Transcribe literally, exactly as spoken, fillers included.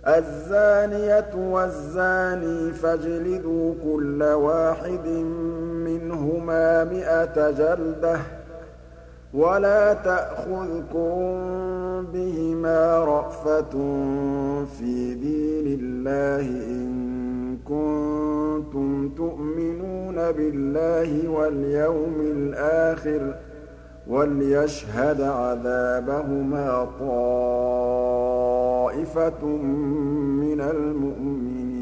الزانية والزاني فاجلدوا كل واحد منهما مئة جلدة ولا تأخذكم بهما رأفة في دين الله إن كنتم تؤمنون بالله واليوم الآخر وليشهد عذابهما طائفة من المؤمنين.